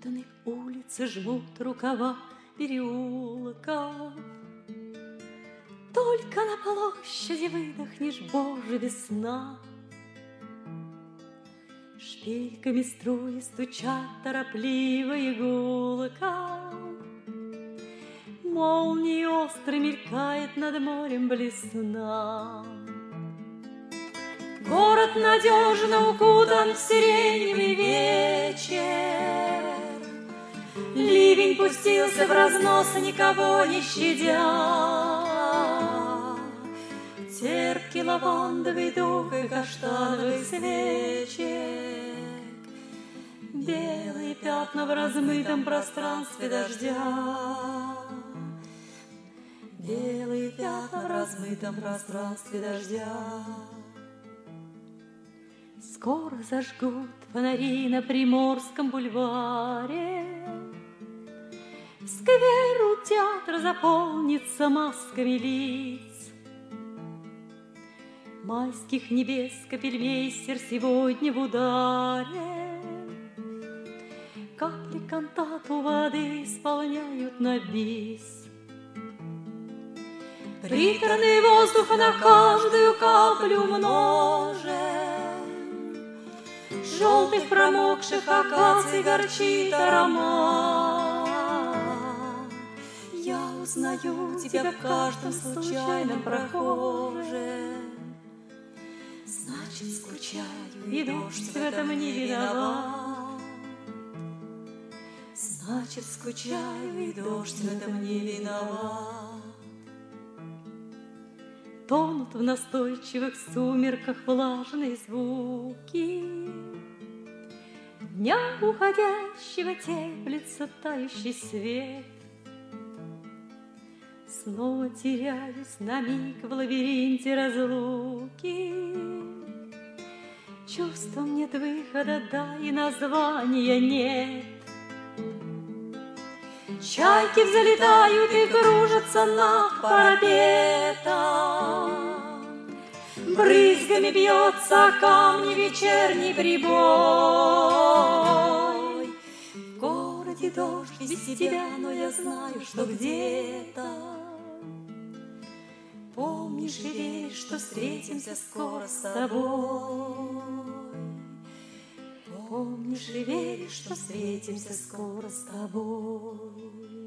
Утоптаны улицы, жмут рукава переулков. Только на площади выдохнешь, Боже, весна. Шпильками струи стучат торопливо и гулко. Молнией остро мелькает над морем блесна. Город надежно укутан в сиреневый вечер. Ливень пустился в разнос, никого не щадя. Терпкий лавандовый дух и каштановых свечек, белые пятна в размытом пространстве дождя. Белые пятна в размытом пространстве дождя. Скоро зажгут фонари на Приморском бульваре. Сквер у театра заполнится масками лиц. Майских небес капельмейстер сегодня в ударе. Капли кантату воды исполняют на бис. Приторный воздух на каждую каплю множен. Желтых промокших акаций горчит аромат. Я узнаю тебя в каждом случайном прохожем. Значит, скучаю, и дождь в этом не виноват. Значит, скучаю, и дождь в этом не виноват. Тонут в настойчивых сумерках влажные звуки. Дня уходящего теплится тающий свет. Снова теряюсь на миг в лабиринте разлуки. Чувством нет выхода, да и названия нет. Чайки взлетают и кружатся над парапетом. Брызгами бьется о камни вечерний прибой. В городе дождь без тебя, но я знаю, что где-то помнишь и веришь, что встретимся скоро с тобой. Помнишь и веришь, что встретимся скоро с тобой.